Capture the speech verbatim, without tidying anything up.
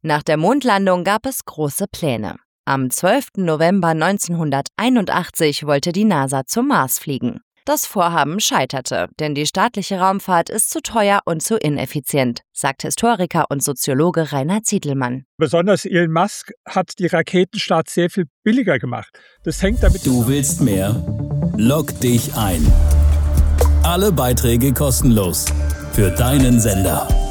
Nach der Mondlandung gab es große Pläne. Am zwölften November neunzehnhunderteinundachtzig wollte die NASA zum Mars fliegen. Das Vorhaben scheiterte, denn die staatliche Raumfahrt ist zu teuer und zu ineffizient, sagt Historiker und Soziologe Rainer Zietelmann. Besonders Elon Musk hat die Raketenstarts sehr viel billiger gemacht. Das hängt damit. Du willst mehr? Log dich ein. Alle Beiträge kostenlos für deinen Sender.